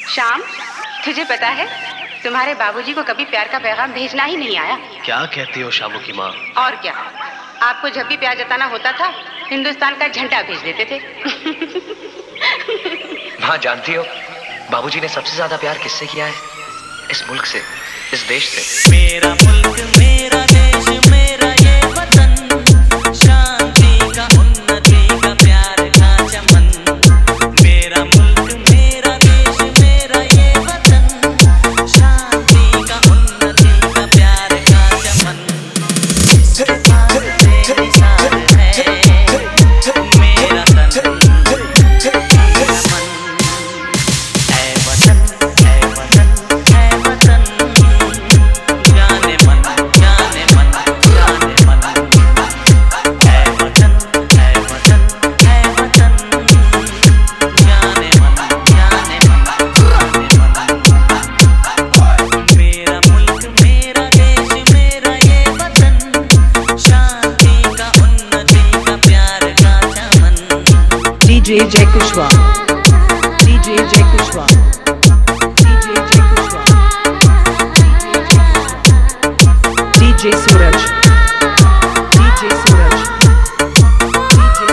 श्याम, तुझे पता है तुम्हारे बाबूजी को कभी प्यार का पैगाम भेजना ही नहीं आया। क्या कहती हो शामू की माँ? और क्या, आपको जब भी प्यार जताना होता था हिंदुस्तान का झंडा भेज देते थे। माँ जानती हो बाबूजी ने सबसे ज्यादा प्यार किससे किया है? इस मुल्क से, इस देश से। मेरा मुल्क मेरा देश मेरा ये वतन, शांति का उन्नति का प्यार का चमन। मेरा मुल्क मेरा देश मेरा ये वतन, शांति का उन्नति का प्यार का चमन। इसके पास बेनिशान है मेरा तन मेरा मन। ऐ वतन ऐ वतन ऐ वतन, जाने मन जाने मन जाने मन। ऐ वतन ऐ वतन ऐ वतन, जाने मन जाने मन जाने मन। मेरा मुल्क मेरा देश मेरा ये वतन, शांति का उन्नति का प्यार का चमन। DJ Jai Kushwaha, DJ Jai Kushwaha, DJ Jai Kushwaha, DJ Suraj, DJ Suraj, DJ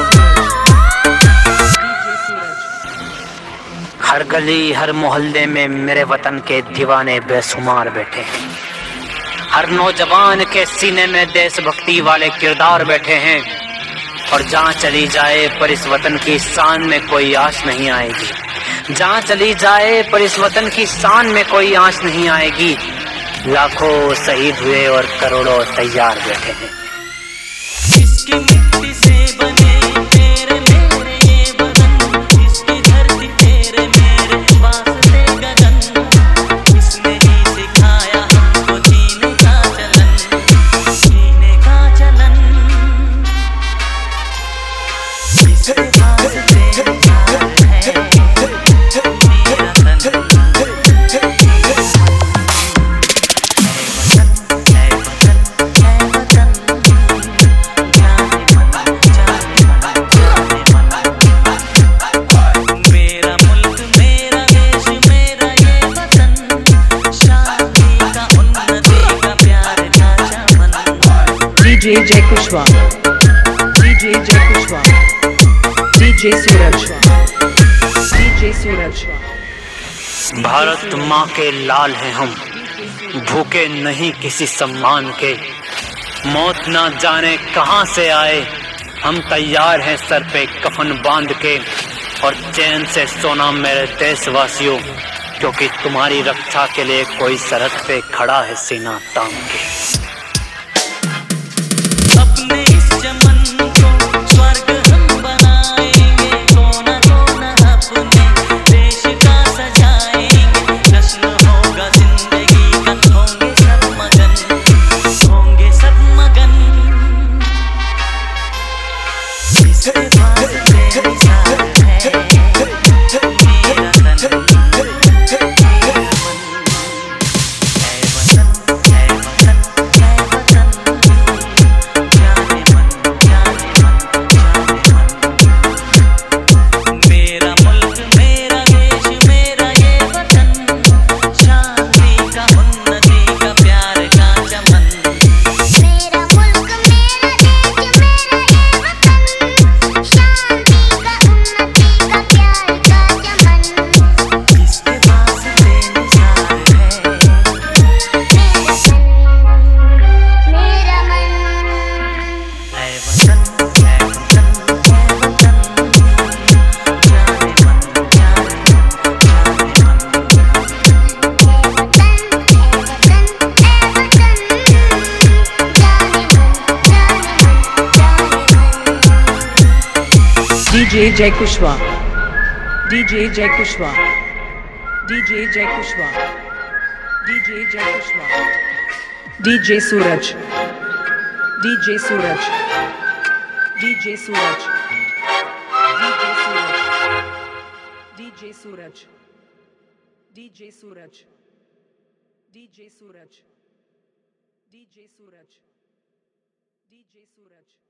Suraj। हर गली हर मोहल्ले में मेरे वतन के दीवाने बेशुमार बैठे हैं। हर नौजवान के सीने में देशभक्ति वाले किरदार बैठे हैं। और जहाँ चली जाए पर इस वतन की शान में कोई आँच नहीं आएगी। जहाँ चली जाए पर इस वतन की शान में कोई आँच नहीं आएगी। लाखों शहीद हुए और करोड़ों तैयार बैठे हैं। इसकी मिट्टी से बने तेरे मेरे ये वतन, इसकी धरती तेरे मेरे वास्ते गगन। इसने ही सिखाया हमको जीने का चलन, जीने का चलन। इसके पास बेनिशान है मेरा तन मेरा मन। ऐ वतन ऐ वतन, जाने मन जाने मन जाने मन। मेरा मुल्क मेरा देश मेरा ये वतन, शांति का उन्नति का प्यार का चमन। DJ Jai Kushwaha, DJ Jai Kushwaha, DJ Suraj, DJ Suraj। Bharat माँ के लाल हैं हम, भूखे नहीं किसी सम्मान के। मौत ना जाने कहाँ से आए, हम तैयार हैं सर पे कफन बांध के। और चैन से सोना मेरे देशवासियों, क्योंकि तुम्हारी रक्षा के लिए कोई सरहद पे खड़ा है सीना तान के। अपने इस चमन को स्वर्ग हम बनाएंगे, कोना कोना अपने देश का सजाएंगे। जश्न होगा जिंदगी का, होंगे सब मगन, होंगे सब मगन। इसके पास बेनिशान है मेरा तन मेरा मन। ऐ वतन ऐ वतन ऐ वतन, जाने मन जाने मन जाने मन। मेरा मुल्क मेरा देश मेरा ये वतन, शांति का उन्नति का प्यार का चमन। मेरा मुल्क मेरा देश मेरा ये वतन, शांति का उन्नति का प्यार का चमन। इसके पास बेनिशान है मेरा मन। ऐ वतन ऐ वतन ऐ वतन, जाने मन जाने मन जाने मन। DJ Jai Kushwaha, DJ Jai Kushwaha, DJ Jai Kushwaha, DJ Jai Kushwaha, DJ Suraj, DJ Suraj, DJ Suraj, DJ Suraj, DJ Suraj, DJ Suraj, DJ Suraj, DJ Suraj, DJ Suraj।